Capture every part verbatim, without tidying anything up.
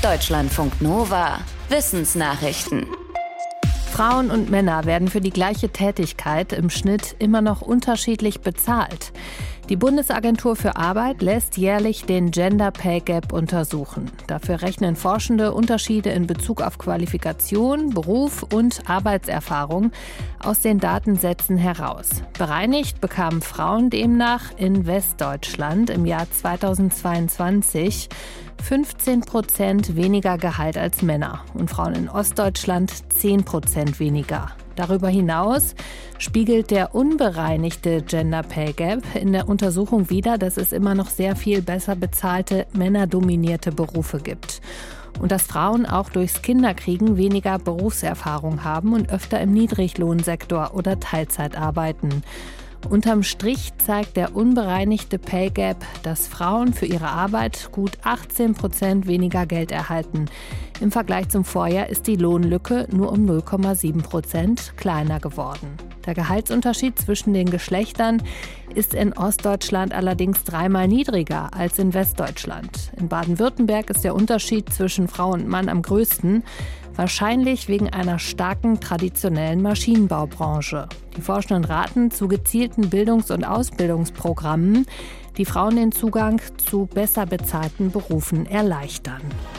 Deutschlandfunk Nova. Wissensnachrichten. Frauen und Männer werden für die gleiche Tätigkeit im Schnitt immer noch unterschiedlich bezahlt. Die Bundesagentur für Arbeit lässt jährlich den Gender Pay Gap untersuchen. Dafür rechnen Forschende Unterschiede in Bezug auf Qualifikation, Beruf und Arbeitserfahrung aus den Datensätzen heraus. Bereinigt bekamen Frauen demnach in Westdeutschland im Jahr zweitausendzweiundzwanzig fünfzehn Prozent weniger Gehalt als Männer und Frauen in Ostdeutschland zehn Prozent weniger. Darüber hinaus spiegelt der unbereinigte Gender Pay Gap in der Untersuchung wider, dass es immer noch sehr viel besser bezahlte, männerdominierte Berufe gibt. Und dass Frauen auch durchs Kinderkriegen weniger Berufserfahrung haben und öfter im Niedriglohnsektor oder Teilzeit arbeiten. Unterm Strich zeigt der unbereinigte Pay Gap, dass Frauen für ihre Arbeit gut achtzehn Prozent weniger Geld erhalten. Im Vergleich zum Vorjahr ist die Lohnlücke nur um null Komma sieben Prozent kleiner geworden. Der Gehaltsunterschied zwischen den Geschlechtern ist in Ostdeutschland allerdings dreimal niedriger als in Westdeutschland. In Baden-Württemberg ist der Unterschied zwischen Frau und Mann am größten, wahrscheinlich wegen einer starken traditionellen Maschinenbaubranche. Die Forschenden raten zu gezielten Bildungs- und Ausbildungsprogrammen, die Frauen den Zugang zu besser bezahlten Berufen erleichtern.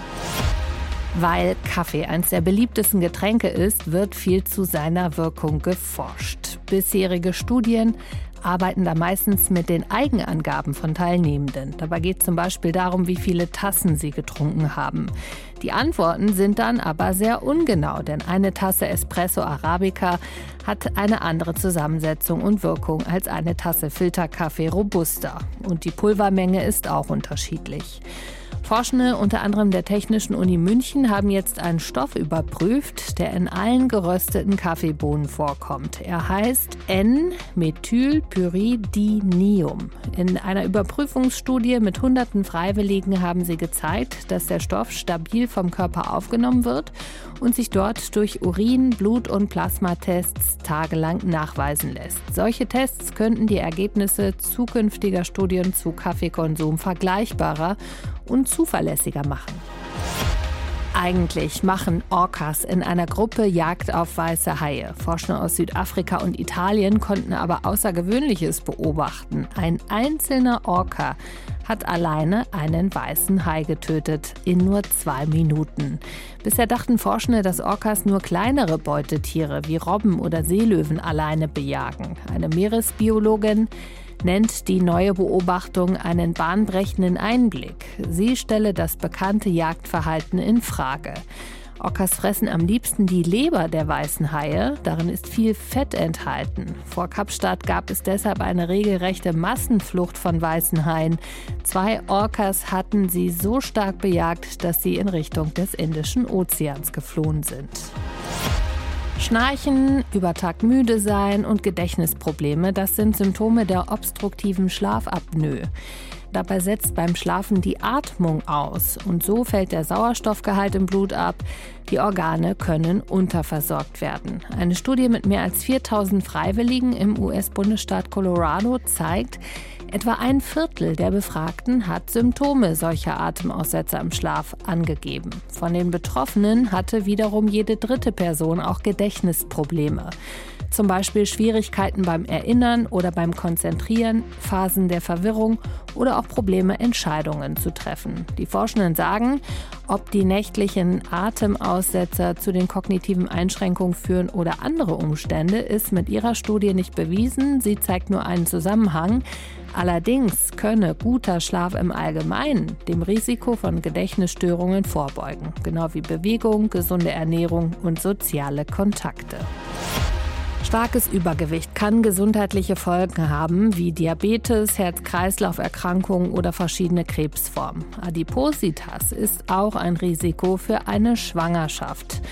Weil Kaffee eines der beliebtesten Getränke ist, wird viel zu seiner Wirkung geforscht. Bisherige Studien arbeiten da meistens mit den Eigenangaben von Teilnehmenden. Dabei geht es zum Beispiel darum, wie viele Tassen sie getrunken haben. Die Antworten sind dann aber sehr ungenau, denn eine Tasse Espresso Arabica hat eine andere Zusammensetzung und Wirkung als eine Tasse Filterkaffee Robusta. Und die Pulvermenge ist auch unterschiedlich. Forschende, unter anderem der Technischen Uni München, haben jetzt einen Stoff überprüft, der in allen gerösteten Kaffeebohnen vorkommt. Er heißt N-Methylpyridinium. In einer Überprüfungsstudie mit hunderten Freiwilligen haben sie gezeigt, dass der Stoff stabil vom Körper aufgenommen wird und sich dort durch Urin-, Blut- und Plasmatests tagelang nachweisen lässt. Solche Tests könnten die Ergebnisse zukünftiger Studien zu Kaffeekonsum vergleichbarer und zuverlässiger machen. Eigentlich machen Orcas in einer Gruppe Jagd auf weiße Haie. Forscher aus Südafrika und Italien konnten aber Außergewöhnliches beobachten. Ein einzelner Orca hat alleine einen weißen Hai getötet in nur zwei Minuten. Bisher dachten Forschende, dass Orcas nur kleinere Beutetiere wie Robben oder Seelöwen alleine bejagen. Eine Meeresbiologin nennt die neue Beobachtung einen bahnbrechenden Einblick. Sie stelle das bekannte Jagdverhalten in Frage. Orcas fressen am liebsten die Leber der weißen Haie. Darin ist viel Fett enthalten. Vor Kapstadt gab es deshalb eine regelrechte Massenflucht von weißen Haien. Zwei Orcas hatten sie so stark bejagt, dass sie in Richtung des Indischen Ozeans geflohen sind. Schnarchen, über Tag müde sein und Gedächtnisprobleme, das sind Symptome der obstruktiven Schlafapnoe. Dabei setzt beim Schlafen die Atmung aus und so fällt der Sauerstoffgehalt im Blut ab. Die Organe können unterversorgt werden. Eine Studie mit mehr als viertausend Freiwilligen im U S-Bundesstaat Colorado zeigt, etwa ein Viertel der Befragten hat Symptome solcher Atemaussetzer im Schlaf angegeben. Von den Betroffenen hatte wiederum jede dritte Person auch Gedächtnisprobleme. Zum Beispiel Schwierigkeiten beim Erinnern oder beim Konzentrieren, Phasen der Verwirrung oder auch Probleme, Entscheidungen zu treffen. Die Forschenden sagen, ob die nächtlichen Atemaussetzer zu den kognitiven Einschränkungen führen oder andere Umstände, ist mit ihrer Studie nicht bewiesen. Sie zeigt nur einen Zusammenhang. Allerdings könne guter Schlaf im Allgemeinen dem Risiko von Gedächtnisstörungen vorbeugen, genau wie Bewegung, gesunde Ernährung und soziale Kontakte. Starkes Übergewicht kann gesundheitliche Folgen haben, wie Diabetes, Herz-Kreislauf-Erkrankungen oder verschiedene Krebsformen. Adipositas ist auch ein Risiko für eine Schwangerschaft.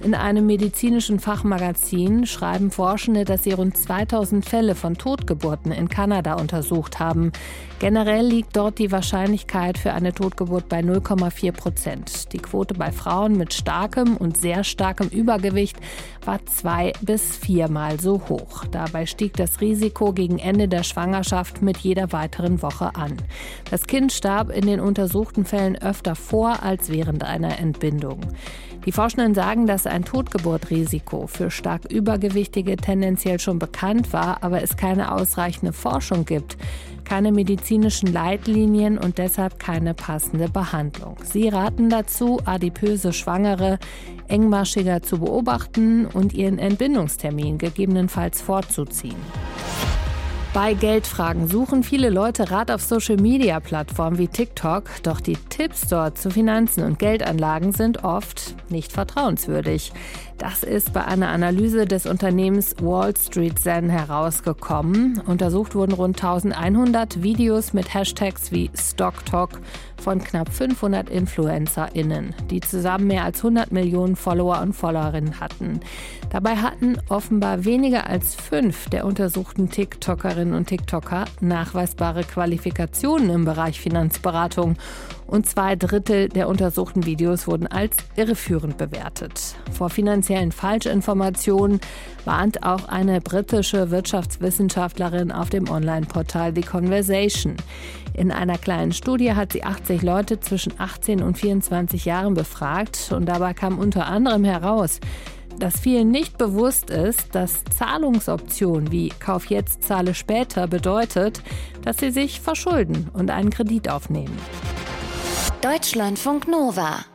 In einem medizinischen Fachmagazin schreiben Forschende, dass sie rund zweitausend Fälle von Totgeburten in Kanada untersucht haben. Generell liegt dort die Wahrscheinlichkeit für eine Totgeburt bei null Komma vier Prozent. Die Quote bei Frauen mit starkem und sehr starkem Übergewicht war zwei bis viermal so hoch. Dabei stieg das Risiko gegen Ende der Schwangerschaft mit jeder weiteren Woche an. Das Kind starb in den untersuchten Fällen öfter vor als während einer Entbindung. Die Forschenden sagen, dass ein Totgeburtrisiko für stark Übergewichtige tendenziell schon bekannt war, aber es keine ausreichende Forschung gibt, keine medizinischen Leitlinien und deshalb keine passende Behandlung. Sie raten dazu, adipöse Schwangere engmaschiger zu beobachten und ihren Entbindungstermin gegebenenfalls vorzuziehen. Bei Geldfragen suchen viele Leute Rat auf Social-Media-Plattformen wie TikTok, doch die Tipps dort zu Finanzen und Geldanlagen sind oft nicht vertrauenswürdig. Das ist bei einer Analyse des Unternehmens Wall Street Zen herausgekommen. Untersucht wurden rund eintausendeinhundert Videos mit Hashtags wie StockTalk von knapp fünfhundert InfluencerInnen, die zusammen mehr als hundert Millionen Follower und Followerinnen hatten. Dabei hatten offenbar weniger als fünf der untersuchten TikTokerinnen und TikToker nachweisbare Qualifikationen im Bereich Finanzberatung und zwei Drittel der untersuchten Videos wurden als irreführend bewertet. Vor finanziellen Falschinformationen warnt auch eine britische Wirtschaftswissenschaftlerin auf dem Online-Portal The Conversation. In einer kleinen Studie hat sie achtzig Leute zwischen achtzehn und vierundzwanzig Jahren befragt und dabei kam unter anderem heraus, dass vielen nicht bewusst ist, dass Zahlungsoptionen wie Kauf jetzt, zahle später bedeutet, dass sie sich verschulden und einen Kredit aufnehmen. Deutschlandfunk Nova